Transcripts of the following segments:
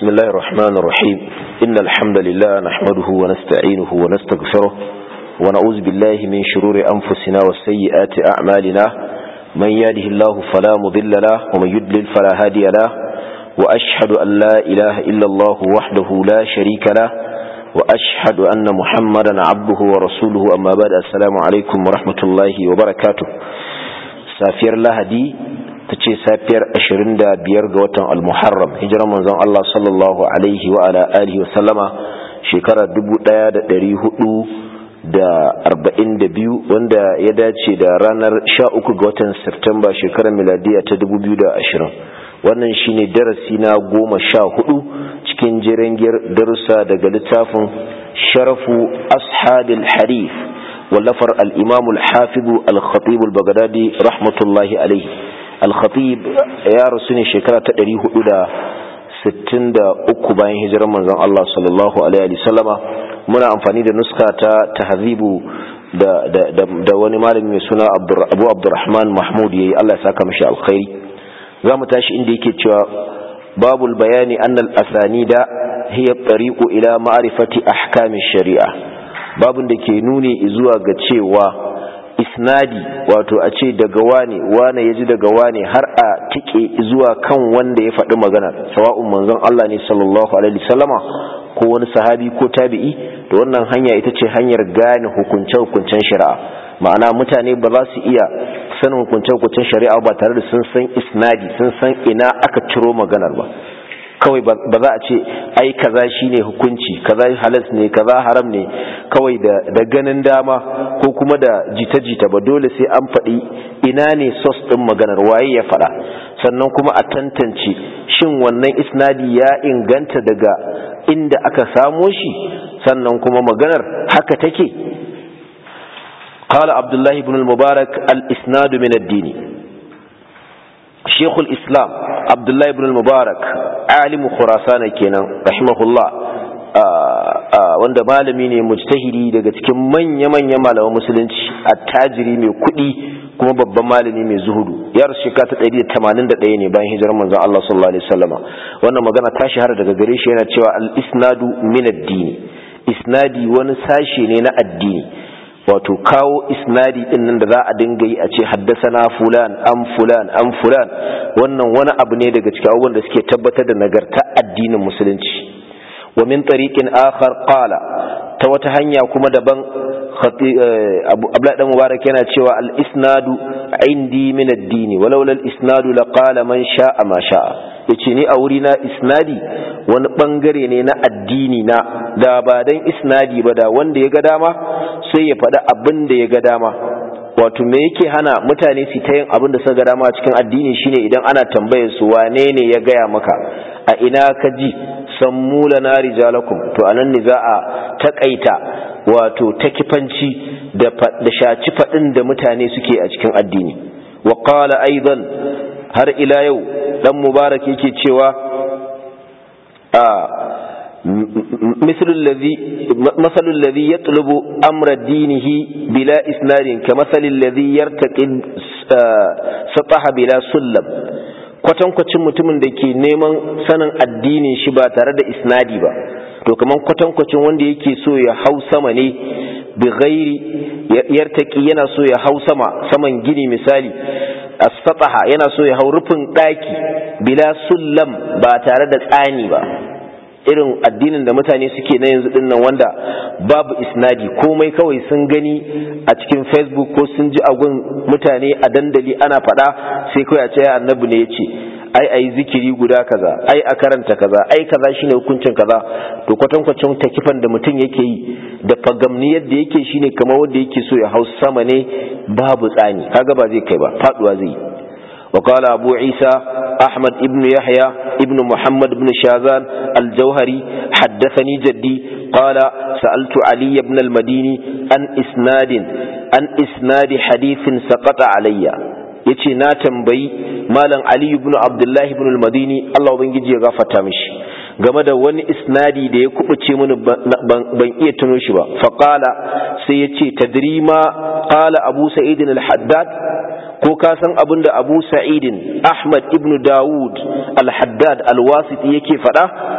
بسم الله الرحمن الرحيم إن الحمد لله نحمده ونستعينه ونستغفره ونعوذ بالله من شرور أنفسنا وسيئات أعمالنا من يهده الله فلا مضل له ومن يضلل فلا هادي له وأشهد أن لا إله إلا الله وحده لا شريك له وأشهد أن محمدا عبده ورسوله أما بعد السلام عليكم ورحمة الله وبركاته سافر لهدي tace safiyar 25 ga watan al-Muharram hijiran manzon Allah sallallahu alaihi wa ala alihi wa sallama shekara 1442 wanda ya dace da ranar 13 ga watan September shekarar miladiya ta 2020 wannan shine darasi na 14 cikin jerengiyar darussa daga littafin Sharafu Ashabil Hadith wallafar al-Imam al-Hafiz al-Khatib al-Baghdadi rahmatullahi alaihi al-Khatib ya rasu ne shekara ta 463 bayan hijirar manzon Allah sallallahu alaihi wasallama muna amfani da nuska ta tahzibu da wani malami mai suna Abu Abdurrahman Mahmud yayi Allah ya saka mishi alkhairi zamu tashi inda yake cewa babul bayani anna al-asanida hiya at-tariqu ila ma'rifati ahkam ash-shari'a babun da ke nuni zuwa ga cewa isnadi wato a ce daga wane ya ji daga wane har a tike zuwa kan wanda ya faɗi magana sawa'un manzon Allah ne sallallahu alaihi wasallama ko wani sahabi ko tabi'i to wannan hanya ita ce hanyar gane hukunce-hukuncen shari'a ma'ana mutane ba za su iya sanin hukunce-hukuncen shari'a ba tare da sun san isnadi sun san ina aka ciro maganar ba kawai ba za a ce ai kaza shine hukunci kaza halas ne kaza haram ne kawai da ganin dama ko kuma da jita-jita ba dole sai an faɗi ina ne source din maganar waye ya faɗa sannan kuma a tantance shin wannan isnadi ya inganta daga inda aka samo shi sannan kuma maganar haka take qala abdullah ibn al-mubarak al-isnad min ad-din شيخ الإسلام عبد الله بن المبارك عالم خراسان kenan rahimahullah wanda malami ne mujtahidi daga cikin manya-manyan malaman musulunci attajiri mai kuɗi kuma babban malami mai zuhudu ya rasu shekara ta 181 ne bayan hijirar manzon Allah sallallahu alaihi wasallama wannan magana ta shahara daga gare shi yana cewa al-isnadu min ad-din isnadi wani sashi ne na addini wato kawo isnadi din nan da za a dinga yi a ce haddasana fulan an fulan wannan wani abu ne daga cikin abubuwan da suke tabbatar da nagarta addinin musulunci wa min tariqin akhar qala ta wata hanya kuma daban Abdullah dan Mubarak yana cewa al isnadu indi min ad-din walau al isnadu la qala man sha'a ma sha'a yace ni a wuri na isnadi wani bangare ne na addini na da ba dan isnadi ba da wanda ya ga dama sai ya faɗi abin da ya ga dama wato me yake hana mutane su ta yin abin da suka ga dama a cikin addini shine idan ana tambayar su wane ne ya gaya maka a ina ka ji sammu lana rijalakum to anan ne za a takaita wato takifanci da shaci faɗin da mutane suke a cikin addini wa qala aidan har ila yau dan mubarak yake cewa مثل الذي يطلب أمر دينه بلا إسناد كمثل الذي يرتقي سطح بلا سلم kwatankwacin mutumin da ke neman sanin addinin shi ba tare da isnadi ba to kaman kwatankwacin wanda yake so ya hau sama ne bi ghairi yartaki yana so ya hau saman gini misali as-sataha yana so ya hau rufin daki bila sullam ba tare da tsani ba irin addinin da mutane suke na yanzu dinnan wanda babu isnadi komai kawai sun gani a cikin Facebook ko sun ji agun mutane a dandali ana faɗa sai kawai a ce annabi ne yace ai zikiri guda kaza ai a karanta kaza ai kaza shine hukuncin kaza to kwatankwacin takifan da mutum yake yi da fagamniyar da yake shine kamar wanda yake so ya hau sama ne babu tsani kaga ba zai kai ba faduwa zai وقال أبو عيسى أحمد ابن يحيى ابن محمد بن شاذان الجوهري حدثني جدي قال سألت علي بن المديني عن إسناد حديث سقط علي yace na tambayi malam Ali ibn Abdullah ibn al-Madini Allah ubangiji ya gafarta mishi game da wani isnadi da ya kubuce mini ban iya tuno shi ba fa qala sai yace tadrima qala Abu Sa'id al-Haddad ko ka san abinda Abu Sa'id Ahmad ibn Dawud al-Haddad al-Wasiti yake fada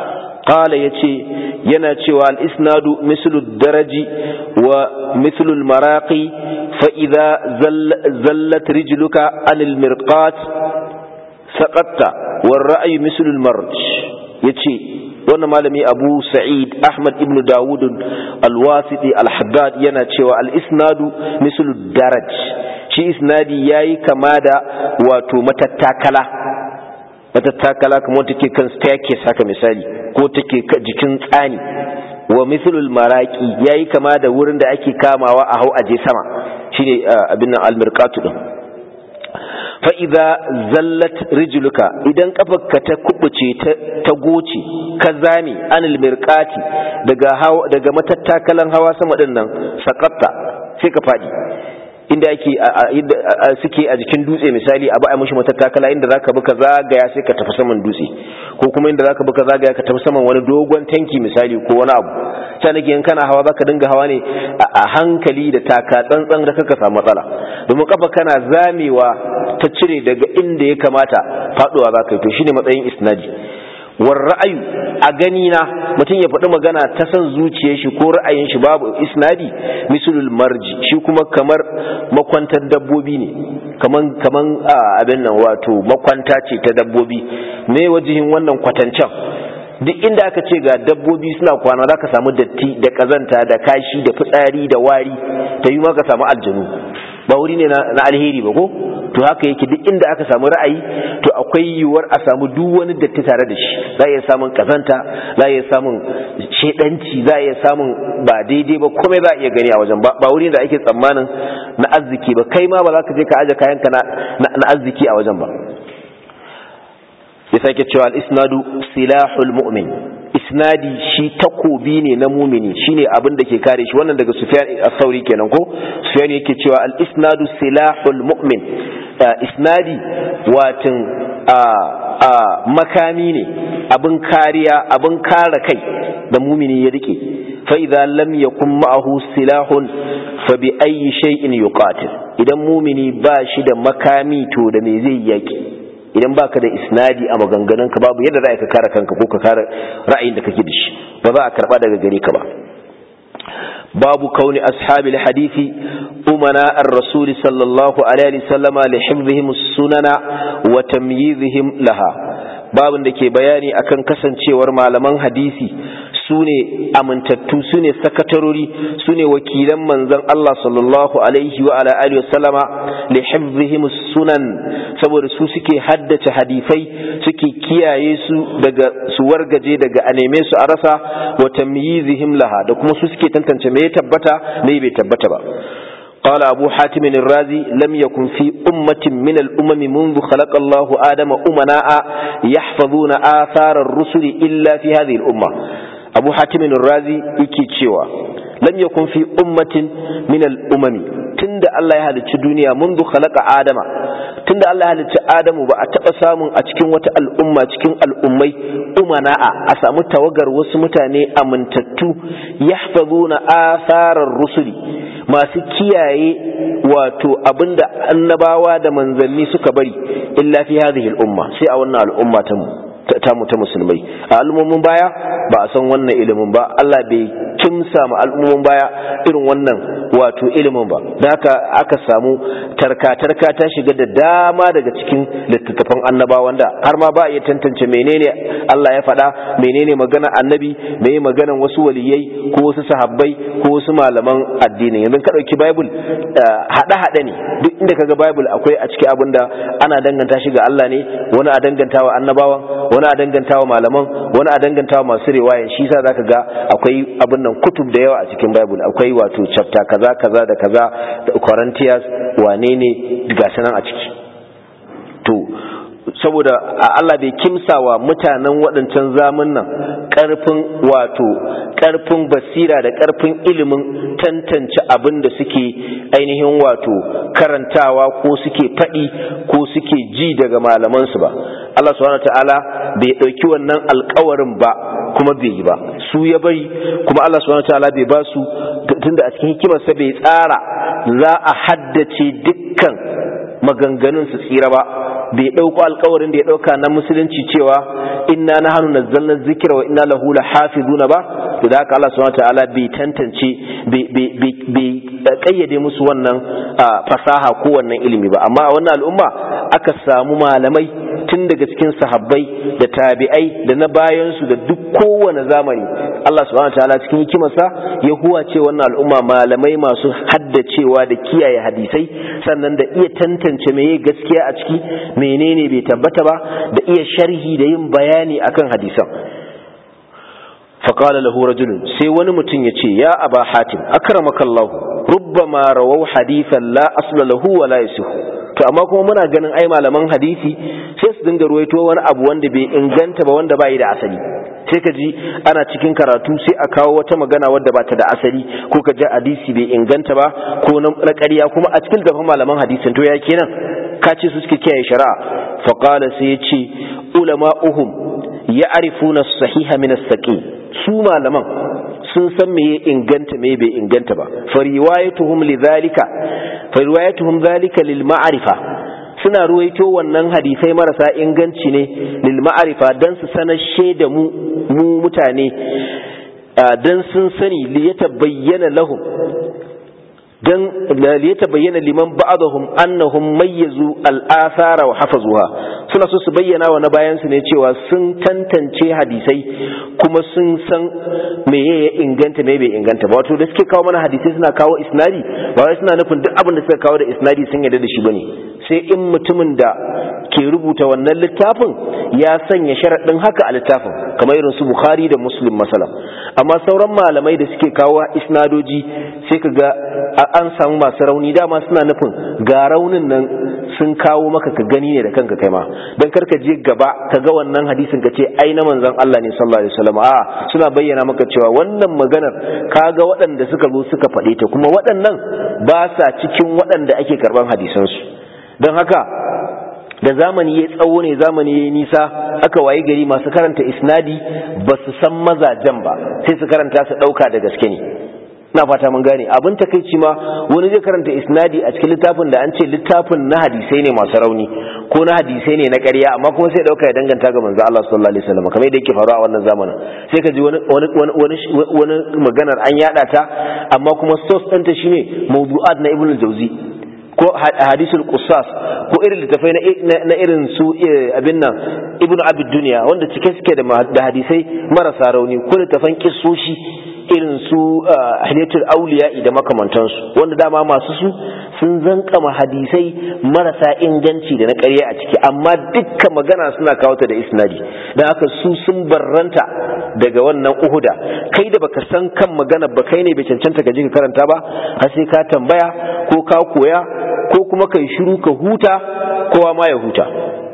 qala yace yana cewa al-isnadu mislu ad-daraji wa mislu al-maraqi fa idha zallat rijluka anil mirqat saqatta war ra'yu mislu al-marj. yace wannan malami Abu Sa'id Ahmad ibn Dawud al-Wasiti al-Haddad yana cewa al-isnadu mislu ad-daraj, shi isnadi yayi kama da wato matattakala kamar take kan staircase haka misali, ko take jikin tsani. wa mithlul maraqi yayi kama da wurin da ake kamawa a hau aje sama, shine abin al-mirqatu din. fa idza zallat rijluka, idan kafarka ta kubuce ta goce ka zame anil mirqati daga matattakalan hawa sama din nan, saqatta sai ka fadi. inda ake suke a jikin dutse misali abu ai mushi matattakala, inda zaka bi ka zagaya sai ka tafi saman dutse, ko kuma inda zaka bi ka zagaya ka tafi saman wani dogon tanki misali ko wani abu. sai nake in kana hawa zaka dinga hawa ne a hankali da taka tsantsan da kaka samu matsala, domin kafa kana zamewa ta cire daga inda ya kamata faduwa zaka yi. to shine matsayin isnadi. war ra'ayu, a gani na mutum ya faɗi magana ta san zuciyar shi ko ra'ayin shi babu isnadi, mislul marji, shi kuma kamar makwantar dabbobi ne, kaman abin nan wato makwanta ce ta dabbobi. me wajihin wannan kwatancan? duk inda aka ce ga dabbobi suna kwana za ka samu datti da kazanta da kashi da fitsari da wari, ta yi ma ka samu aljanu, ba wuri ne na alheri ba ko? to haka yake duk inda aka samu ra'ayi to akwai yiwuwar a samu duk wani datti tare da shi. za a iya samun kazanta, za a iya samun shedanci, za a iya samun ba daidai ba, komai za a iya gani a wajen. ba wuri da ake tsammanin na arziki ba, kai ma ba za ka je ka aje kayanka na arziki a wajen ba. ya sake cewa al-isnadu silahul mu'min, isnadi shi takobi ne na mumini, shine abin da ke kare shi. wannan daga Sufyan as-Sauri kenan ko? Sufyan yake cewa al-isnadu silahul mu'min, isnadi watin makami ne, abin kariya, abin kare kai da mumini ya rike. fa idza lam yakun ma'ahu silahun fa bi ayyi shay'in yuqatil, idan mumini ba shi da makami to da me zai yaki? idan baka da isnadi a maganganunka babu yadda za ka kare kanka ko ka kare ra'ayin da kake da shi, ba za a karba daga gare ka ba. babu kauni ashabil hadisi umana ar-rasul sallallahu alaihi wasallam li hifdhihim as-sunana wa tamyizihim laha, babun da ke bayani akan kasancewar malaman hadisi sune amintattu, sune sakatarori, sune wakilan manzon Allah sallallahu alaihi wa ala alihi wasallama li hifdhihim sunan, saboda su suke haddace hadisai, suke kiyaye su daga su wargaje daga a neme su a rasa, wa tamyizihim laha, da kuma su suke tantance me ya tabbata me bai tabbata ba. قال أبو حاتم الرازي لم يكن في أمة من الأمم منذ خلق الله آدم أمناء يحفظون آثار الرسل إلا في هذه الأمة. أبو حاتم الرازي يكي تشيوا لم يكن في أمة من الأمم تند الله يهد الدنيا منذ خلق آدم، تند الله يهد آدم بأتقسام أتكين وتأ الأمة أتكين الأمي أمناء أسامو توقر وسمتاني أمن تتو يحفظون آثار الرسل، masu kiyaye wato abinda annabawa da manzanni suka bari, illa fi hadhihi al-umma, sai a wannan al'umma ta musulmai. a al'ummomin baya ba a san wannan ilimin ba, Allah bai kimsa ma al'ummomin baya irin wannan wato ilimin ba, da haka aka samu tarka ta shiga da dama daga cikin littattafan annabawan da har ma ba a iya tantance menene Allah ya faɗa, menene magana annabi, menene maganan wasu waliyai ko wasu sahabbai ko wasu malaman addini. yanzu ka dauki Bible hada ne, duk inda kaga Bible akwai a cikin abinda ana danganta shi ga Allah ne, wani a dangantawa annabawan, wani a dangantawa malaman, wani a dangantawa masu riwaya. shi yasa zaka ga akwai abin nan kutub da yawa a cikin Bible, akwai wato chapter kaza da kaza da Corinthians wane ne ga sanan a ciki. to saboda Allah bai kimsawa mutanen waɗancan zamanin ƙarfin basira da ƙarfin ilimin tantance abin da suke ainihin wato karantawa ko suke faɗi ko suke ji daga malamansu ba. Allah subhanahu wataala bai ɗauki wannan alƙawarin ba kuma bai yi ba, su ya bari, kuma Allah subhanahu wataala bai ba su, tunda a cikin hikimarsa bai tsara za a haddace dukkan maganganun su tsira ba, bai dauko alƙawarin da ya dauka na musulunci cewa inna nahnu nazzalna dhikra wa inna lahu lahafizuna ba, to da haka Allah subhanahu wataala bai tantance bai kayyade musu wannan fasaha ko wannan ilimi ba. Amma a wannan al'umma aka samu malamai tun daga cikin sahabbai da tabi'ai da na bayan su da duk kowane zamani Allah subhanahu wataala cikin hikimarsa ya huwace wannan al'umma malamai masu haddacewa da kiyaye hadisai, sannan da iya tantance meye gaskiya a ciki menene bai tabbata ba, da iya sharhi da yin bayani akan hadisan. فقال له رجل sai wani mutum yace ya aba hatim akramakallahu rubbama rawaw hadithan la asla lahu wa la yasih. to amma kuma muna ganin ai malaman hadisi sai su dinga ruwaito wani abu wanda bai inganta ba, wanda bai da asali. sai ka ji ana cikin karatu sai a kawo wata magana wadda ba ta da asali, ko ka ji hadisi bai inganta ba ko na ƙarya kuma a cikin gaban malaman hadisin. to ya kenan ka ce su suke kiyaye shari'a? faqala sai yace ulama'uhum ya'rifuna as-sahiha min as-saqim. su malaman sun san me ya inganta me bai inganta ba. fa riwayatuhum dhalika lil ma'rifa, suna ruwaito wannan hadisai marasa inganci ne lil ma'rifa dan su sanar da mu mutane, dan sun sani li yatabayyana lahum, dan liyatabayyana liman ba'dahum annahum mayyazu al-athara wa hafazuha. suna so su bayyana wa na bayan su ne cewa sun tantance hadisai kuma sun san me ya inganta me bai inganta ba. wato da suke kawo mana hadisai suna kawo isnadi, ba wai suna nufin duk abin da suka kawo da isnadi sun yarda da shi bane, sai in mutumin da ke rubuta wannan littafin ya sanya sharadin haka a littafin, kamar irin su Bukhari da Muslim masalan. amma sauran malamai da suke kawo isnadoji sai kaga an samu masu rauni, dama suna nufin ga raunin nan sun kawo maka ka gani ne da kanka kai ma, dan karka je gaba ka ga wannan hadisin ka ce ai na manzon Allah ne sallallahu alaihi wasallam. suna bayyana maka cewa wannan maganar kaga waɗanda suka zo suka faɗe ta, kuma waɗannan ba sa cikin waɗanda ake karban hadisan su. don haka da zamani ya tsawo ne, zamani ya nisa, aka wayi gari masu karanta isnadi ba su san mazajen ba, sai su karanta su ɗauka da gaske ne. na fata mun gane. abin takeici ma wani zai karanta isnadi a cikin littafin da an ce littafin na hadisai ne masu rauni ko na hadisai ne na ƙarya, amma kuma sai dauka ya danganta ga manzo Allah sallallahu alaihi wasallam, kamar yadda yake faruwa a wannan zamanin. sai ka ji wani maganar an yada ta, amma kuma source ɗinta shine mawdu'at na Ibn al-Jawzi ko hadisul qissas ko irin littafai na irin su abin nan Ibn Abi Dunya, wanda cike suke da hadisai marasa rauni, ko littafan kissoshi irin su ahliyatul awliya da makamantansu, wanda dama masu su sun zankama hadisai marasa inganci da na ƙarya a ciki, amma dukkan magana suna kawo ta da isnadi. dan haka su sun barranta daga wannan uhuda. kai da baka san kan magana ba, kai ne bai cancanta ka je ka karanta ba, har sai ka tambaya ko ka koya, ko kuma kai shiru ka huta, kowa ma ya huta.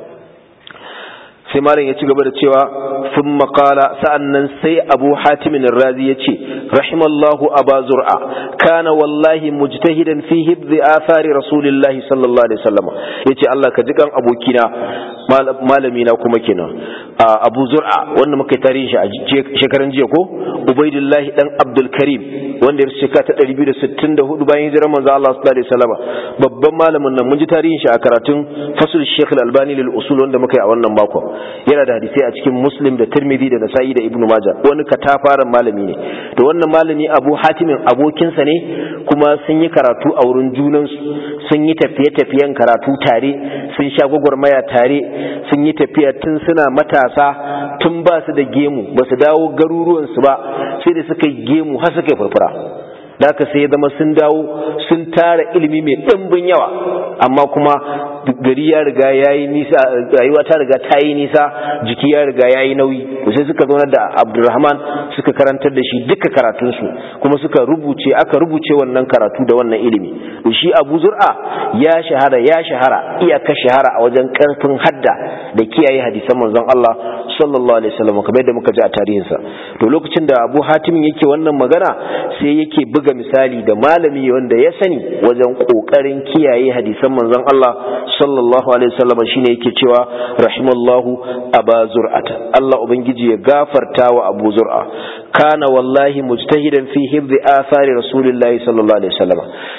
sai malam ya ci gaba da cewa sun makala, sa'annan sai Abu Hatim ar-Razi yace rahimallahu Aba Zur'a kana wallahi mujtahidan fi hifzi athari rasulillahi sallallahu alaihi wasallam. yace Allah ka ji kan abokina malami na kuma kenan Abu Zur'a, wanda muka yi tarihin shi a shekaran jiya ko, Ubaidillah dan Abdul Karim, wanda ya shekara ta 264 bayan hijirar manzo Allah sallallahu alaihi wasallam. babban malamin nan mun ji tarihin shi a karatun Fasul Sheikh Al-Albani lil Usul wanda muka yi a wannan makon. yana da hadisi a cikin Muslim da Tirmidhi da Nasa'i da Ibn Majah. wani katafaren malami ne. to wannan malami Abu Hatim abokinsa ne, kuma sun yi karatu a wurin junansu, sun yi tafiye-tafiyen karatu tare, sun sha gwagwarmaya tare, sun yi tafiya tun suna matasa, tun ba su da gemu, ba su dawo garuruwansu ba, sai da suka yi gemu har suka yi furfura. da aka sai ya zama sun dawo sun tara ilimi mai ɗimbin yawa, amma kuma gari ya riga ya yi nisa, rayuwa ta riga ta yi nisa, jiki ya riga ya yi nauyi. to sai suka zauna da Abdurrahman suka karantar da shi duka karatunsu, kuma aka rubuce wannan karatu da wannan ilimi. to shi Abu Zur'a ya shahara iyaka shahara a wajen karfin hadda da kiyaye hadisan manzon Allah sallallahu alaihi wasallam, kamar yadda muka ji a tarihinsa. to lokacin da Abu Hatim yake wannan magana, sai yake buga misali da malami wanda ya sani wajen kokarin kiyaye hadisan manzon Allah sallallahu alaihi wasallam, shine yake cewa rahimallahu Aba Zur'ata, Allah ubangiji ya gafarta wa Abu Zur'a, kana wallahi mujtahidan fi hifzi athari rasulillahi sallallahu alaihi wasallam.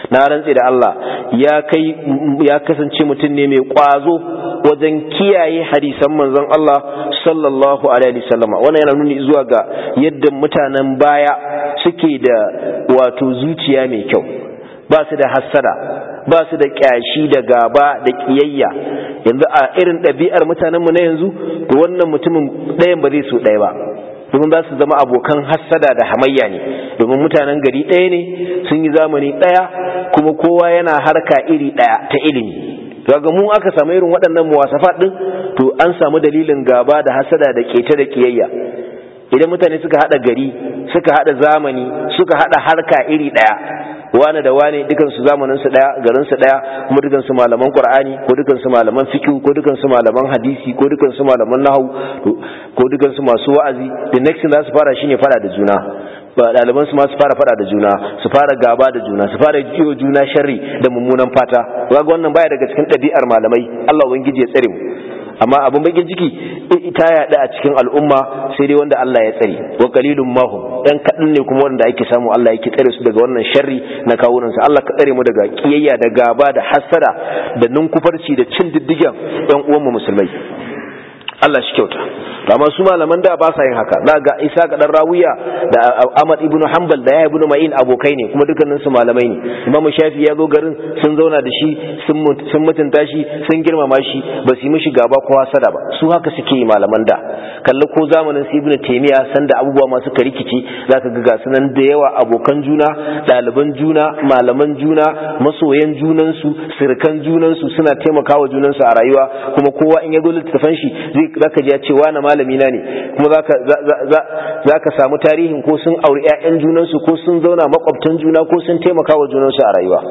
na rantse da Allah ya kasance mutum ne mai kwazo wajen kiyaye hadisan manzon Allah sallallahu alaihi wasallam. Wannan yana nuni zuwa ga yadda mutanen baya suke da wato zuciya mai kyau, ba su da hassada, ba su da kyashi da gaba da kiyayya. Yanzu a irin ɗabi'ar mutanenmu na yanzu, to wannan mutumin ɗayan ba zai so ɗaya ba, domin za su zama abokan hassada da hamayya ne, domin mutanen gari ɗaya ne, sun yi zamani ɗaya, kuma kowa yana harka iri ɗaya ta ilimi. Daga mu aka samu irin waɗannan muwasafat ɗin, to an samu dalilin gaba da hassada da keta da kiyayya. Idan mutane suka haɗa gari, suka haɗa zamani, suka haɗa harka iri ɗaya, wane da wane dukansu zamaninsu ɗaya, garinsu ɗaya, kuma dukansu malaman Qur'ani, ko dukansu malaman fiqh, ko dukansu malaman hadisi, ko dukansu malaman nahwu, ko dukansu masu wa'azi, the next thing za su fara shine fara da juna. Ɗaliban su ma su fara fada da juna, su fara gaba da juna, su fara jiyo juna sharri da mummunan fata. Kaga wannan baya daga cikin ɗabi'ar malamai. Allah ubangiji ya tsare mu. Amma abin bakin ciki ita yaɗa a cikin al'umma sai dai wanda Allah ya tsare. Wa qalilun mahum, dan kaɗan ne kuma wanda ake samu Allah yake tsare su daga wannan sharri na kawunan sa. Allah ka tsare mu daga kiyayya da gaba da hasada da ninkufarci da cin diddigen ɗan uwan mu musulmai. Allah shi kyauta. Amma su malaman da ba sa yin haka. Da ga Isa ga dan Rawiya da Ahmad ibn Hanbal da Yahya ibn Ma'in abokai ne, kuma dukkanin su malamai ne. Imam Shafi ya zo garin, sun zauna da shi, sun mutunta shi, sun girmama shi, ba su yi mishi gaba ko hasada ba. Su haka suke yi malaman da. Kalli ko zamanin su Ibn Taymiyyah sanda abubuwa masu rikici, zaka ga sunan da yawa abokan juna, ɗaliban juna, malaman juna, masoyan junan su, sirkan junan su, suna taimakawa junan su a rayuwa, kuma kowa in ya zo littafin shi zaka ji ya ce wani malami na ne, kuma zaka samu tarihin ko sun auri ƴaƴan junansu, ko sun zauna makwabtan juna, ko sun taimaka wa junansu a rayuwa.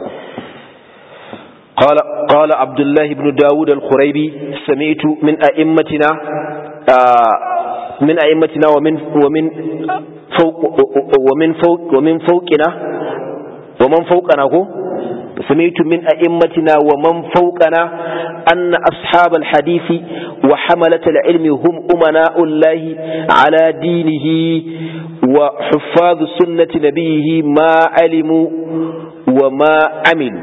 قال عبد الله بن داود الخريبي سمعت من أئمتنا ومن فوقنا سمعت من أئمتنا ومن فوقنا أن أصحاب الحديث وحملة العلم هم أمناء الله على دينه وحفاظ سنة نبيه ما علموا وما عملوا.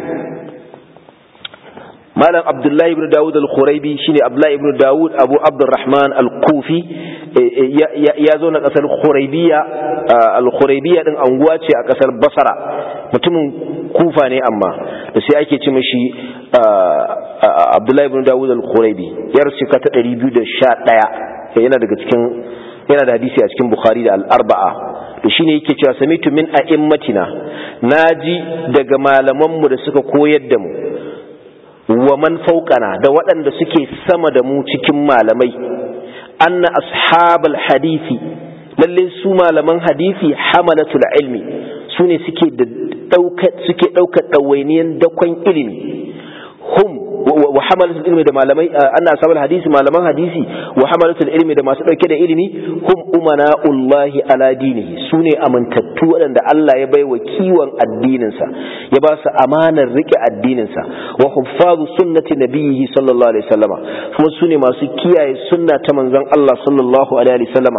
مالا عبد الله بن داود الخريبي شيني عبد الله بن داود أبو عبد الرحمن الكوفي يازون قصر الخريبية ɗin anguwa ce a ƙasar Basra, mutumin Kufa ne, amma da sai ake ce mashi Abdullahi ibn Dawud al-Khuraibi, yar shekara ta 211, yana da hadisi a cikin Bukhari da al-Arba'a. to shine yake cewa samitu min a'immatina, naji daga malaman mu da suka koyar da mu, wa man fawqana, da waɗanda suke sama da mu cikin malamai, anna ashabal hadisi, lalle su malaman hadisi hamalatul ilmi, sune suke ɗaukar ɗawainiyan dakon ilimi, hum wa hamalatul ilmi, da malamai, anna ashabal hadisi, malaman hadisi, wa hamalatul ilmi, da masu ɗauke da ilimi, hum umana'ullahi ala dinihi, sune amintattu waɗanda Allah ya baiwa kiwon addininsa, ya ba su amanar rike addininsa, wa huffazu sunnati nabiyhi sallallahu alaihi wasallama, kuma sune masu kiyaye sunna ta manzon Allah sallallahu alaihi wasallama,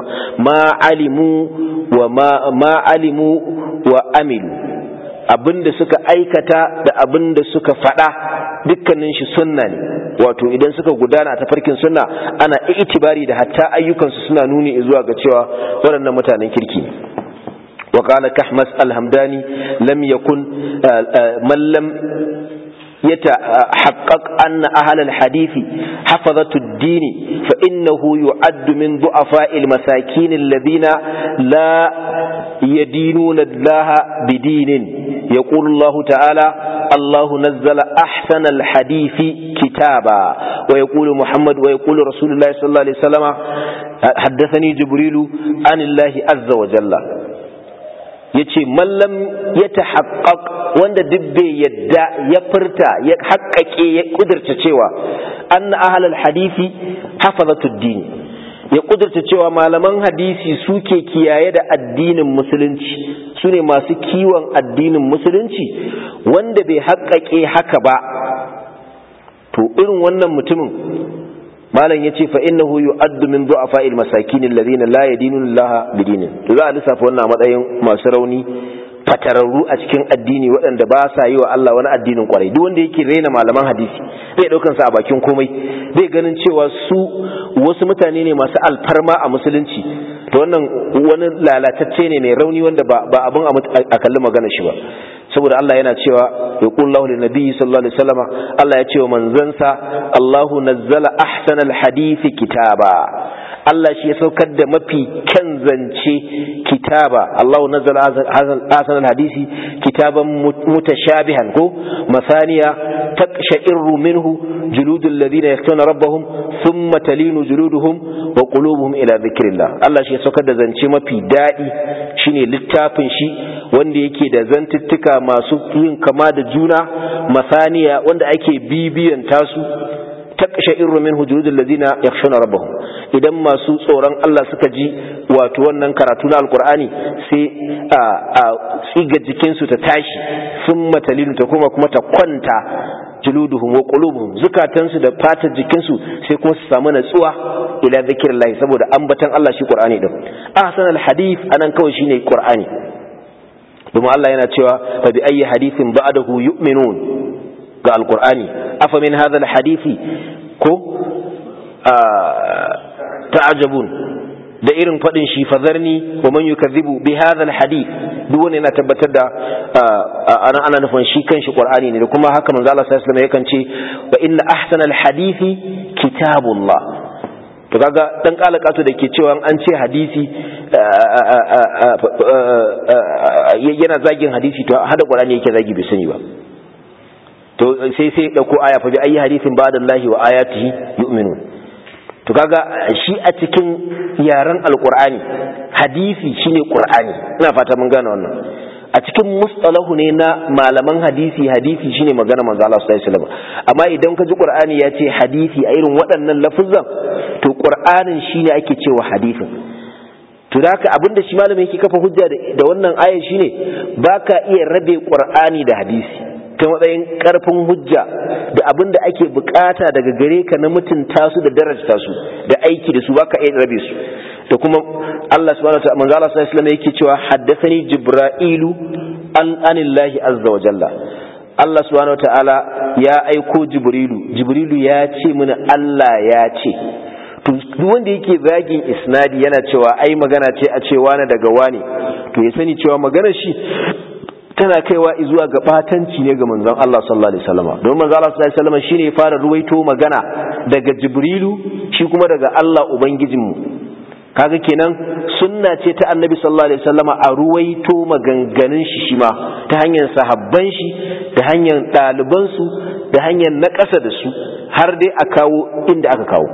ma alimu wa amilu, abinda suka aikata da abinda suka faɗa dukkanin shi sunna ne. Wato idan suka gudana a tafarkin sunna, ana itibari da hatta ayyukansu suna nuni zuwa ga cewa waɗannan mutanen kirki ne. وقال كحمس الهمداني لم يكن من لم يتحقق أن أهل الحديث حفظة الدين فإنه يعد من ضعفاء المساكين الذين لا يدينون الله بدين. يقول الله تعالى: الله نزل أحسن الحديث كتابا، ويقول محمد ويقول رسول الله صلى الله عليه وسلم: حدثني جبريل عن الله عز وجل. yace mallam ya tahaqqaq, wanda dubbe yadda ya furta ya haƙƙaƙe ya kudurta cewa anna ahlul hadisi hafazatud din, ya kudurta cewa malaman hadisi suke kiyaye da addinin musulunci, sune masu kiwon addinin musulunci, wanda bai haƙƙaƙe haka ba, to irin wannan mutumin malam yace fa innahu yu'addu min du'afa'il masakin alladhina la yadinuna Allah bidinin. To za a lissafa wannan matsayin masu rauni, fatararru a cikin addini waɗanda ba sa yi wa Allah wani addinin kwarai. Duk wanda yake raina malaman hadisi bai daukan sa a bakin komai, bai ganin cewa su wasu mutane ne masu alfarma a musulunci, to wannan wani lalatacce ne mai rauni wanda ba abin a kalli magana shi ba. saboda Allah yana cewa yaqullahu lin nabiy sallallahu alaihi wasallam, Allah ya ce wa manzansa Allahu nazzala ahsanal hadisi kitaba, Allah shi ya saukar da mafi kyan zance kitaba. Allahu nazzala ahsanal hadisi kitaban mutashabihan ko masaniya taqsha'irru minhu juludul ladina yakhshawna rabbahum thumma talinu juluduhum wa qulubuhum ila dhikrillah. Allah shi ya saukar da zance mafi dadi, shine littafin shi wanda yake da zantuttuka masu yin kama da juna, masaniya wanda ake bibiyan tasu, taqsha'irru minhu juludul ladina yakhshawna rabbahum. Idan masu tsoron Allah suka ji wato wannan karatu na alkur'ani sai a tsiga jikinsu ta tashi, summa talinu ta kuma ta kwanta juluduhum wa qulubuhum, zukatansu da fatar jikinsu sai kuma su samu natsuwa ila zikrillah, saboda ambatan Allah shi qur'ani din. Ahsanul hadith anan kawai shine qur'ani, domin Allah yana cewa fa bi ayyi hadithin ba'dahu yu'minun ga alqur'ani, afa min hadha alhadithi ko ta'ajabun, da irin fadin shi fazarni wa man yukazzibu bi hadha alhadith. duk wanda yana tabbatar da ana nufin shi kanshi qur'ani ne, da kuma haka manzo Allah sallallahu alaihi wasallam yakan ce wa inna ahsanal hadithi kitabullah. to kaga dan kalakato da ke cewa an ce hadisi yana zagin hadisi, to hada qur'ani yake zagi bai sani ba. to sai dauko aya fa bi ayi hadithin ba'dallahi wa ayatihi yu'minun. to kaga shi a cikin yaren alqur'ani hadisi shine qur'ani, ina fata mun gane wannan. a cikin mustalahu ne na malaman hadisi shine magana manzo Allah sallallahu alaihi wasallam. amma idan ka ji qur'ani ya ce hadisi a irin waɗannan lafuzan, to qur'anin shine ake cewa hadisin. to da haka abinda shi malamin yake kafa hujja da wannan ayar shine baka iya rabe qur'ani da hadisi ta matsayin karfin hujja da abin da ake bukata daga gare ka na mutunta su da darajta su da aiki da su, baka iya rabe su. da kuma Allah subhanahu wa ta'ala, manzo Allah sallallahu alaihi wasallam yake cewa haddathani jibra'ilu anillahi azza wa jalla. Allah subhanahu wa ta'ala ya aiko jibrilu ya ce mini Allah ya ce. to duk wanda yake zagin isnadi yana cewa ai magana ce a cewa na daga wani, to ya sani cewa maganar shi tana kaiwa zuwa ga batanci ne ga manzon Allah sallallahu alaihi wasallam. don manzon Allah sallallahu alaihi wasallam shine fara ruwaito magana daga Jibrilu, shi kuma daga Allah ubangijinmu. kaga kenan sunna ce ta Annabi sallallahu alaihi wasallam a ruwaito maganganun shi ma ta hanyar sahabban shi, da hanyar ɗaliban su, da hanyar na ƙasa da su, har dai a kawo inda aka kawo.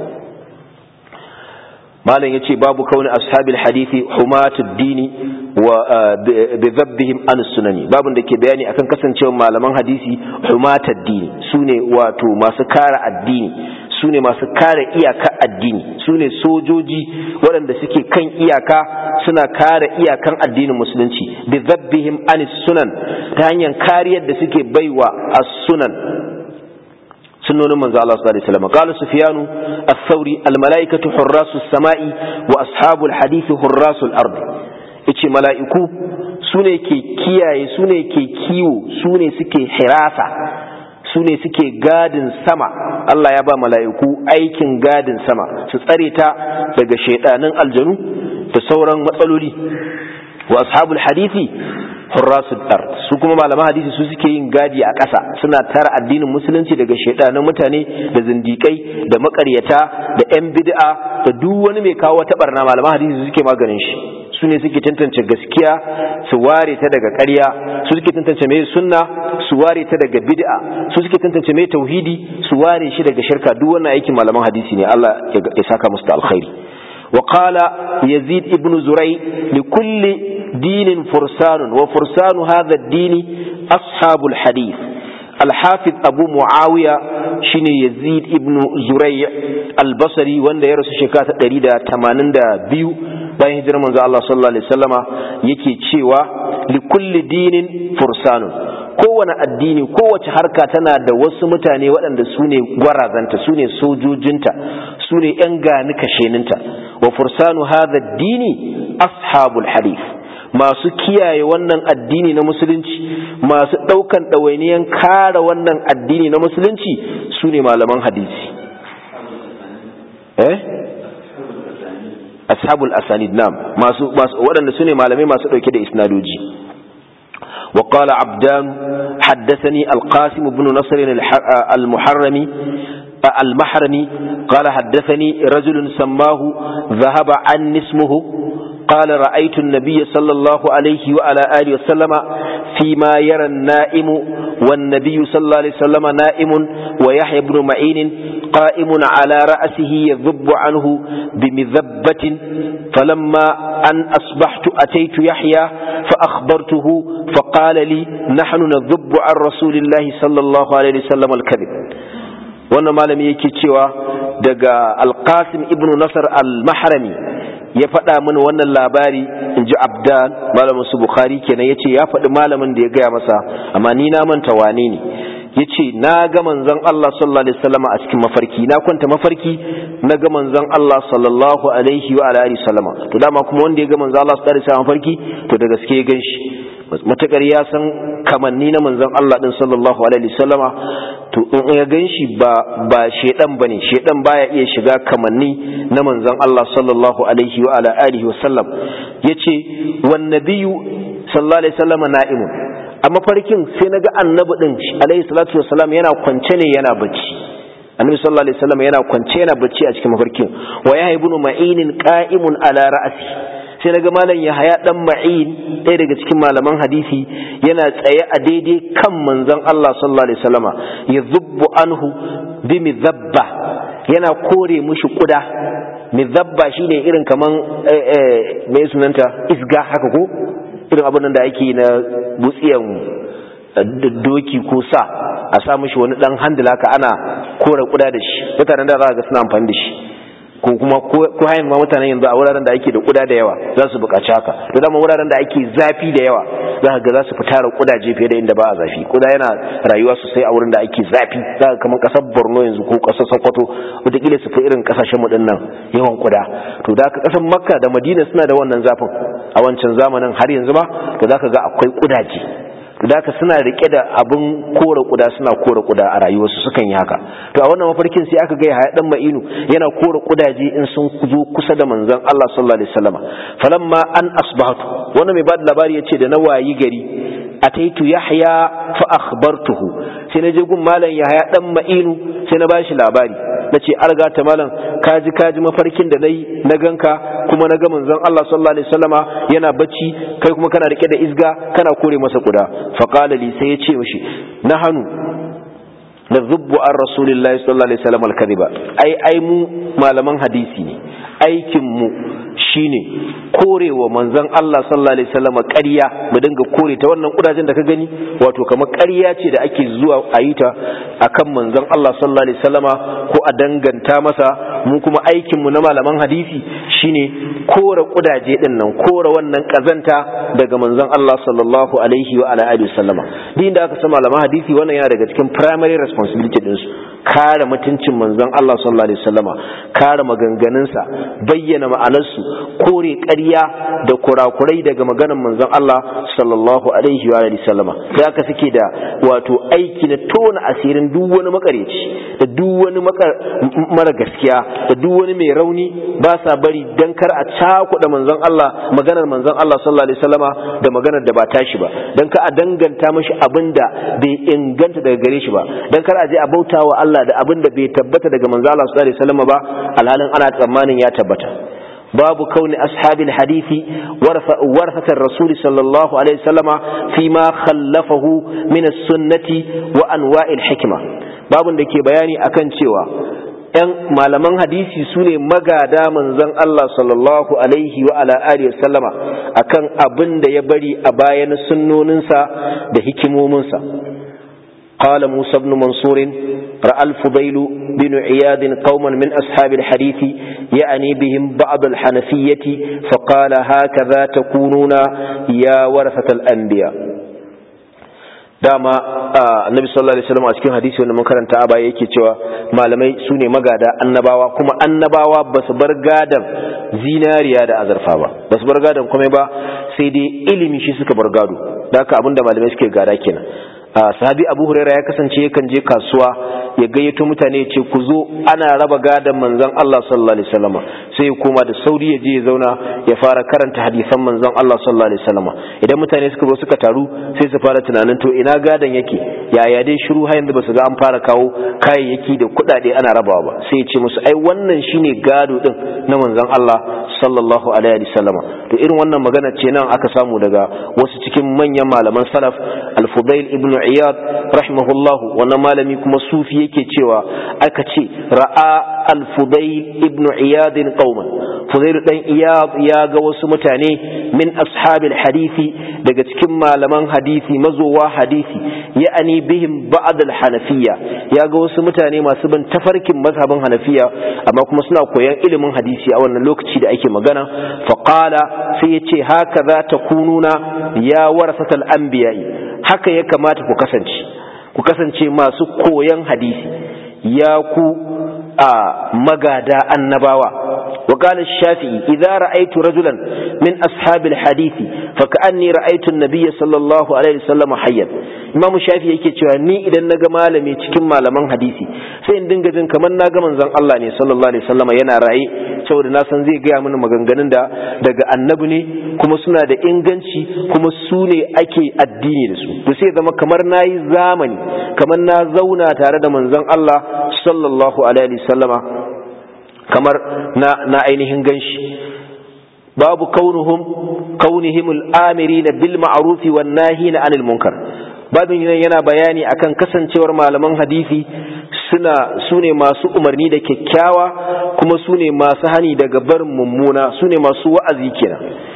malam yace babu kauni ashabil hadisi humatud dini wa bi dhabbihim an sunani. babun da ke bayani akan kasancewar malaman hadisi humatud dini, sune wato masu kare addini, sune masu kare iyaka addini, sune sojoji waɗanda suke kan iyaka suna kare iyakan addinin musulunci. bi dhabbihim an sunan, ta hanyar kariyar da suke baiwa as-sunan, sunnonin manzo Allah sallallahu alaihi wasallam. qala sufyanu ath-thawri al-malaikatu hurrasu as-sama'i wa ashabul hadith hurrasu al-ard. yace mala'iku sune ke kiyaye, sune ke kiwo, sune suke hirasa, sune suke gadin sama. Allah ya ba mala'iku aikin gadin sama, su tsare ta daga shedanin aljanu da sauran matsaloli. wa ashabul hadithi hurrasul ard, su kuma malaman hadisi su suke yin gadi a ƙasa, suna tara addinin musulunci daga shaidanan mutane da zindikai da makaryata da yan bid'a da duk wani mai kawo wata barna. malaman hadisi su suke maganin shi, su ne suke tantance gaskiya su ware ta daga ƙarya, su suke tantance mai sunna su ware ta daga bid'a, su suke tantance mai tauhidi su ware shi daga shirka. duk wannan aikin malaman hadisi ne, Allah ya saka musu da alkhairi. وقال يزيد ابن زري لكل دين فرسان وفرسان هذا الدين أصحاب الحديث. الحافظ أبو معاوية شيني يزيد ابن زري البصري وانده يرس شكاة تريد 82 bayan hijirar manzo Allah sallallahu alaihi wasallama yake cewa likulli dinin fursanun, kowane addini, kowace harka tana da wasu mutane waɗanda su ne gwarazanta, su ne sojojinta, su ne ‘yan gani kasheninta. wa fursanu hadha dini ashabul hadith, masu kiyaye wannan addini na musulunci, masu ɗaukan ɗawainiyan kare wannan addini na musulunci su ne malaman hadisi. Ashabul asanid, na'am, masu waɗanda su ne malamai masu ɗauke da isnadoji. وقال عبدان حدثني القاسم بن نصر المحرمي قال حدثني رجل سماه ذهب عن اسمه قال رأيت النبي صلى الله عليه وعلى آله وسلم فيما يرى النائم والنبي صلى الله عليه وسلم نائم ويحيى بن معين قائم على رأسه يذب عنه بمذبة فلما أن أصبحت أتيت يحيى فأخبرته فقال لي نحن نذب عن رسول الله صلى الله عليه وسلم الكذب. wannan malami yake cewa daga Al-Qasim ibn Nasr al-Mahrami ya faɗa mini wannan labari, in ji Abdan malamin su Bukhari kenan, yace ya faɗi malamin da ya gaya masa amma ni na manta wane ne. yace na ga manzon Allah sallallahu alaihi wasallam a cikin mafarki, na kwanta mafarki na ga manzon Allah sallallahu alaihi wa alihi wasallam. To dama kuma wanda ya ga manzon Allah sallallahu alaihi wasallam mafarki to da gaske ya ganshi, matakar ya san kamanni na manzon Allah din sallallahu alaihi wasallama, to in ya ganshi ba shedan bane, shedan baya iya shiga kamanni na manzon Allah sallallahu alaihi wa alihi wasallam. yace wan nabiyyu sallallahu alaihi wasallama na'imun, a mafarkin sai naga annabi din alaihi salatu wassalam yana kwance ne yana bacci. Annabi sallallahu alaihi wasallam yana kwance yana bacci a cikin mafarkin. Wa ya ibnu ma'inin qa'imun ala ra'si, sai naga malam Yahaya dan Ma'in ɗaya daga cikin malaman hadisi yana tsaye a daidai kan manzon Allah sallallahu alaihi wasallama, yadhubbu anhu bi midhabba, yana kore mushi kuda. Midhabba shine irin kaman me sunanta, isga haka ko irin abin da ake na butsiyan doki ko sa, a sa mishi wani dan handila ka ana kore kuda da shi. Mutanen da za ga suna amfani da shi, ko kuma ko hayan ma mutanen yanzu a wuraren da ake da kuda da yawa za su buƙaci haka. Da dama wuraren da ake zafi da yawa za ka ga za su fitara kudaje fiye da inda ba a zafi. Kuda yana rayuwa sosai a wurin da ake zafi, za ka kamar ƙasar Borno yanzu ko ƙasar Sokoto, wataƙila su fi irin ƙasashen mu ɗin nan yawan kuda. To da ka ƙasar Makka da Madina suna da wannan zafin a wancan zamanin, har yanzu ba to za ka ga akwai kudaje. Da haka suna rike da abin kore kuda, suna kore kuda a rayuwarsu, sukan yi haka. To a wannan mafarkin sai aka ga Yahaya dan Ma'inu yana kore kudaje in sun zo kusa da manzon Allah sallallahu alaihi wasallam. Falamma an asbahtu, wannan mai bada labari yace da na wayi gari, ataitu Yahya fa akhbartuhu, sai na je gun malam Yahaya dan Ma'inu sai na bashi labari, nace arga ta malam, kaji mafarkin da nayi, na ganka kuma na ga manzon Allah sallallahu alaihi wasallama yana bacci, kai kuma kana rike da isga kana kore masa kuda. Faqala li, sai ya ce mishi nahanu nadhubbu an rasulillahi sallallahu alaihi wasallam al-kadhiba, ai mu malaman hadisi ne, aikin mu shine korewa manzon Allah sallallahu alaihi wasallam ƙarya, mu dinga kore ta. Wannan kudajen da ka gani wato kamar ƙarya ce da ake zuwa a yi ta akan manzon Allah sallallahu alaihi wasallama ko a danganta masa. Mu kuma aikin mu na malaman hadisi shine kore kudaje din nan, kore wannan kazanta daga manzon Allah sallallahu alaihi wa alihi wasallama. Din da aka san malaman hadisi wannan yana daga cikin primary responsibility din su, kare mutuncin manzon Allah sallallahu alaihi wasallama, kare maganganunsa, bayyana ma'anarsu, kore ƙarya da kurakurai daga maganar manzon Allah sallallahu alaihi wa alihi wasallama. Sai aka suke da wato aiki na tona asirin duk wani makareci da duk wani mara gaskiya da duk wani mai rauni, ba sa bari dan kar a cakuɗa manzon Allah, maganar manzon Allah sallallahu alaihi wasallama da maganar da ba tashi ba, dan ka a danganta mashi abinda bai inganta daga gare shi ba, dan kar a je a bautawa Allah da abinda bai tabbata daga manzon Allah sallallahu alaihi wasallama ba alhalin ana tsammanin ya tabbata. babu kauni ashabil hadisi warfatar rasuli sallallahu alaihi wasallama fima khallafahu min as-sunnati wa anwa'il hikma. babun da ke bayani akan cewa ‘yan malaman hadisi su ne magada manzon Allah sallallahu alaihi wa ala alihi wasallama akan abin da ya bari a bayan sunnoninsa da hikimominsa. قال موسى بن منصور رأى الفضيل بن عياض قوما من أصحاب الحديث يعني بهم بعض الحنفية فقال هكذا تكونون يا ورثة الأنبياء. dama annabi sallallahu alaihi wasallam a cikin hadisi wanda mun karanta a baya yake cewa malamai sune magada annabawa, kuma annabawa basu bar gadan zinariya da azurfa ba, basu bar gadan komai ba sai dai ilimi shi suka bar gado. Da haka abinda malamai suke gada kenan. Sahabi Abu Hurairah ya kasance yakan je kasuwa ya gayyato mutane ya ce ku zo ana raba gadon manzon Allah sallallahu alaihi wasallam, sai ya koma da sauri ya je ya zauna ya fara karanta hadisan manzon Allah sallallahu alaihi wasallam. Idan mutane suka zo suka taru sai su fara tunanin to ina gadon yake, yaya dai shiru har yanzu basu ga an fara kawo kayayyaki da kuɗaɗe ana rabawa ba. Sai ya ce musu ai wannan shine gado din na manzon Allah sallallahu alaihi wasallam. To irin wannan magana ce nan aka samu daga wasu cikin manyan malaman salaf, Al-Fudail ibn Iyad rahimahullahu, wannan malami kuma sufi yake cewa aka ce ra'a Al-Fudail ibn Iyad qauman, Fudail dan Iyad ya ga wasu mutane min ashabil hadisi, daga cikin malaman hadisi mazowa hadisi, ya'ani bihim ba'd al-hanafiyya, ya ga wasu mutane masu bin tafarkin mazhabin hanafiya amma kuma suna koyan ilimin hadisi a wannan lokaci da ake magana. Faqala, sai yace haka za ta kununa ya warasatal anbiya'i, haka ya kamata ku kasance masu koyan hadisi, ya ku magada annabawa. وقال الشافعي إذا رأيت رجلا من أصحاب الحديث فكأني رأيت النبي صلى الله عليه وسلم حيا. Imam Shafi yake cewa ni idan naga malami cikin malaman hadisi sai in dinga jin kamar naga manzon Allah ne sallallahu alaihi wasallam yana raye, saboda na san zai gaya mini maganganun da daga annabi ne kuma suna da inganci kuma su ne ake addini da su. To sai zama kamar nayi zamani, kamar na zauna tare da manzon Allah sallallahu alaihi wasallama, kamar na ainihin ganshi. Babu kaunihim al-amirina bil ma'ruf wan nahina 'anil munkar. Babin yana bayani akan kasancewar malaman hadisi sune masu umarni da kyakkyawa kuma sune masu hani daga barin mummuna, sune masu wa'azi kenan.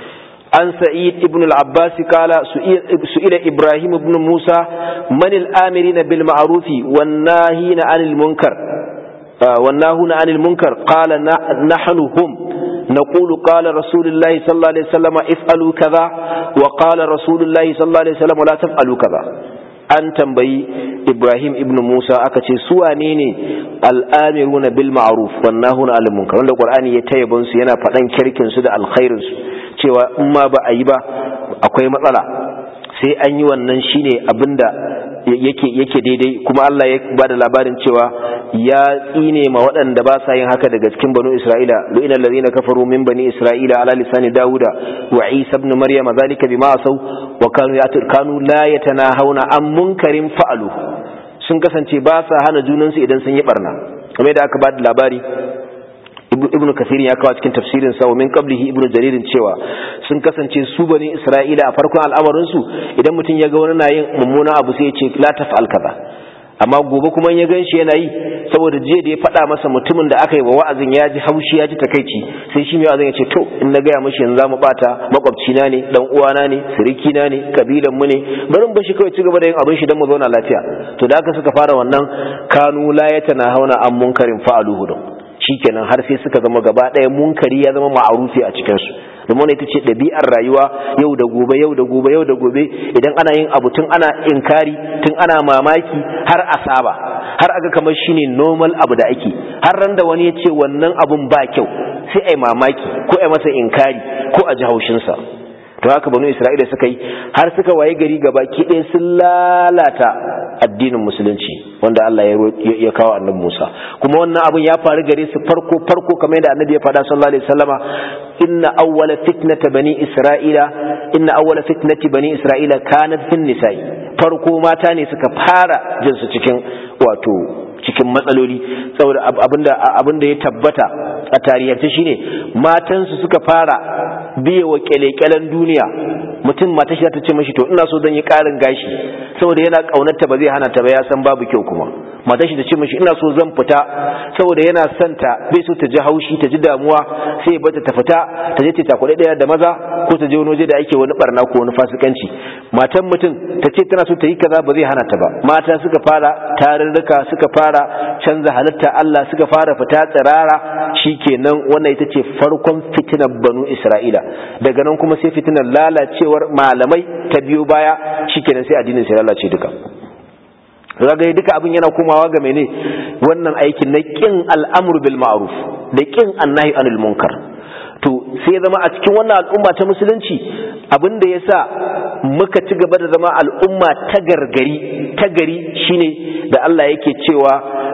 An Sa'id ibn al-Abbas qala su'ila Ibrahim ibn Musa man al-amirina bil ma'ruf wan nahina 'anil munkar والناهون عن المنكر قال نحن هم نقول قال رسول الله صلى الله عليه وسلم افعلوا كذا وقال رسول الله صلى الله عليه وسلم لا تفعلوا كذا. an tambayi Ibrahim ibn Musa aka ce su wane ne al'amiruna bil ma'ruf wan nahuna 'anil munkar, wanda Qur'ani ya tayyabun su yana fadan kirkin su da alkhairin su cewa in ma ba a yi ba akwai matsala, sai an yi wannan shine abinda yake daidai. Kuma Allah ya bada labarin cewa ya tsine ma waɗanda ba sa yin haka daga cikin banu Isra'ila, lu'ina allazina kafaru min bani Isra'ila ala lisani Dawuda wa Isa ibn Maryam zalika bima asaw wa kanu la yatanahawna an munkarin fa'alu, sun kasance ba sa hana junansu idan sun yi barna. kamar da aka bada labari ibnu kasir ya kawo cikin tafsirin sa, min qablihi ibnu jarir cewa sun kasance su bani Isra'ila a farkon al'amarin su idan mutum ya ga wani na yin mummuna abu sai ya ce la taf'al kaza, amma gobe kuma ya ganshi yana yi saboda jiya da ya faɗa masa mutumin da aka yi wa wa'azin ya ji haushi ya ji takaici, sai shi mai wa'azin ya ce to in na gaya mashi yanzu zamu bata makwabcina ne, dan uwana ne, sirikina ne, kabilan mu ne, bari mu bashi kawai ci gaba da yin abin shi dan mu zauna lafiya. To da aka suka fara wannan kanu la yatanahawna an munkarin fa'aluhu, shikenan har sai suka zama gaba ɗaya munkari ya zama ma'arufi a cikin su. domin ita ce ɗabi'ar rayuwa yau da gobe idan ana yin abu tun ana inkari tun ana mamaki har a saba, har aga kamar shine normal abu da ake, har ran da wani ya ce wannan abun ba kyau sai ai mamaki ko ai masa inkari ko a ji haushinsa. to haka banu Isra'ila suka yi har suka waye gari gabaki ɗaya sun lalata addinin musulunci wanda Allah ya kawo annabi Musa. Kuma wannan abun ya faru gare su farko kamar yadda annabi ya faɗa sallallahu alaihi wasallama, inna awwala fitnati bani Isra'ila kanat fin nisa'i. Farko mata ne suka fara jin su cikin matsaloli, saboda abinda ya tabbata a tarihance shine matansu suka fara biye wa kyalekyalen duniya. Mutum mata shi ta ce mashi to ina so zan yi karin gashi, saboda yana kaunarta ba zai hana ta ba, ya san babu kyau. Kuma mata shi ta ce mashi ina so zan fita, saboda yana son ta bai so ta ji haushi ta ji damuwa, sai ya bata ta fita ta je ta kuɗe daya da maza ko ta je wani waje da ake wani barna ko wani fasikanci. Matan mutum ta ce tana so ta yi kaza ba zai hana ta ba. Mata suka fara tarurruka, suka fara canza halitta Allah, suka fara fita tsirara. Shikenan wannan ita ce farkon fitinar banu Isra'ila. Daga nan kuma sai fitinar lalacewar malamai ta biyo baya, shikenan sai addinin sai lalace duka. Zaga duka abin yana komawa ga mene wannan aikin na kin al'amru bil ma'ruf da kin annahi anil munkar. to sai zama a cikin wannan al'umma ta musulunci abinda yasa muka ci gaba da zama al'umma ta gari shine da Allah yake cewa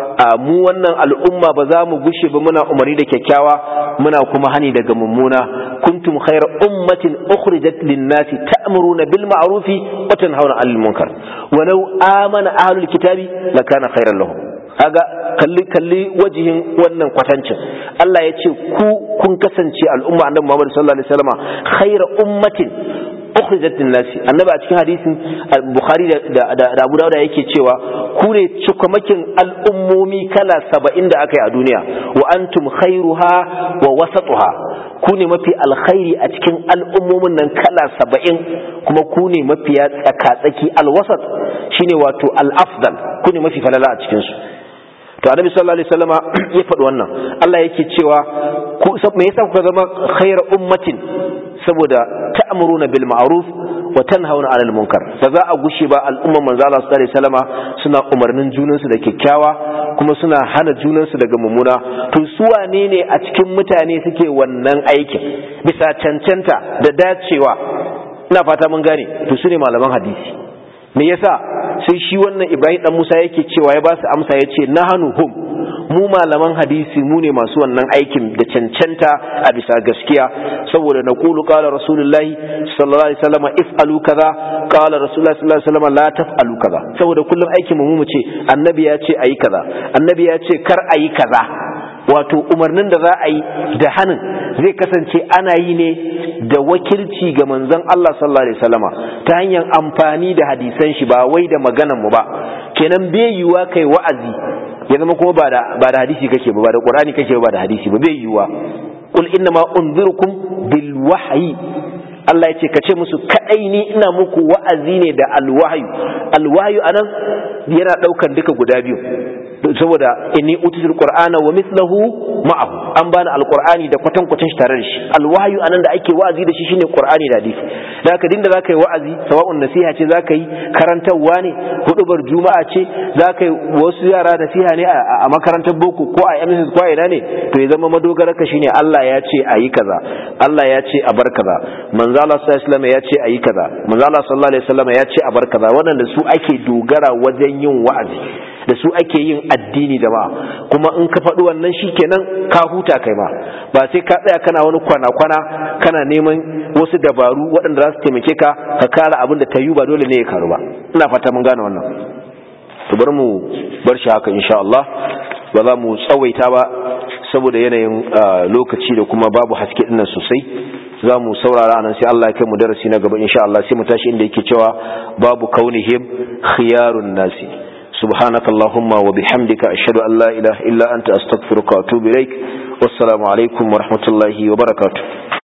mu wannan al'umma ba za mu gushe ba muna umarni da kyakkyawa muna kuma hani daga mummuna kuntum khayra ummatin ukhrijat lin-nasi ta'muruna bil ma'rufi wa tanhauna 'anil munkar walau amana ahlul kitabi lakana khayran lahum. kaga kalli wajihin wannan kwatancin Allah ya ce kun kasance al'umma annabi Muhammad sallallahu alaihi wasallam khayra ummatin ukhrijat lin-nasi. annabi a cikin hadisin Bukhari da Abu Dawud yake cewa ku ne cikamakin al'ummomi kala 70 da aka yi a duniya wa antum khairuha wa wasatuha, ku ne mafi alkhairi a cikin al'ummomin nan kala 70 kuma ku ne mafiya tsakatsaki. Alwasat shine wato al-afdal, ku ne mafi falala a cikin su. to annabi sallallahu alaihi wasallama ya faɗi wannan. Allah yake cewa me yasa kuka zama khairu ummatin, saboda ta'muruna bil ma'ruf wa tanhauna 'anil munkar. ba za a gushe ba al'umman manzo Allah sallallahu alaihi wasallama suna umarnin junansu da kyakkyawa kuma suna hana junansu daga mummuna. to su wane ne a cikin mutane suke wannan aikin bisa cancanta da dacewa? ina fata mun gane. to su ne malaman hadisi. me yasa? sai shi wannan Ibrahim dan Musa yake cewa ya ba su amsa yace nahanu hum, mu malaman hadisi mu ne masu wannan aikin da cancanta a bisa gaskiya. saboda naqulu qala rasulullahi sallallahu alaihi wasallam if'alu kaza, qala rasulullahi sallallahu alaihi wasallam la taf'alu kaza. saboda kullum aikin mu ce annabi ya ce ayi kaza, annabi ya ce kar ayi kaza. wato umarnin da za a yi da hanin zai kasance ana yi ne da wakilci ga manzon Allah sallallahu alaihi wasallama ta hanyar amfani da hadisan shi, ba wai da maganan mu ba. kenan bai yiwa kai wa'azi ya zama kuma ba da hadisi kake ba da Qur'ani kake ba da hadisi ba, bai yiwa. qul innama unzirukum bil wahyi, Allah ya ce ka ce musu kadai ni ina muku wa'azi ne da alwahyu. Alwahyu anan yana daukan duka guda biyu, saboda inni utitul qur'ana wa mithluhu ma'ahu, an bani alqur'ani da kwatankwacin shi tare da shi. alwahyu anan da ake wa'azi da shi shine qur'ani da hadisi. da haka dinda zaka yi wa'azi, sawa'un nasiha ce zaka yi, karantarwa ne, hudubar juma'a ce zaka yi, wasu yara nasiha ne a makarantar boko ko a MSS ko ina ne, to ya zama madogararka shine Allah ya ce ayi kaza, Allah ya ce a bar kaza, manzo Allah sallallahu alaihi wasallam ya ce ayi kaza, manzo Allah sallallahu alaihi wasallam ya ce a bar kaza. wannan da su ake dogara wajen yin wa'azi, da su ake yin addini da ba. kuma in ka faɗi wannan shikenan ka huta kai ma, ba sai ka tsaya kana wani kwana-kwana kana neman wasu dabaru waɗanda za su taimake ka kara abin da ta yi ba dole ne ya karu ba. ina fata mun gane wannan. to bari mu bar shi haka insha Allah, ba za mu tsawaita ba saboda yanayin lokaci da kuma babu haske dinnan sosai. za mu saurara anan sai Allah ya kai mu darasi na gaba insha Allah, sai mu tashi inda yake cewa babu kaunihim khiyarun nasi. سبحانك اللهم وبحمدك أشهد أن لا إله إلا أنت أستغفرك وأتوب إليك والسلام عليكم ورحمة الله وبركاته.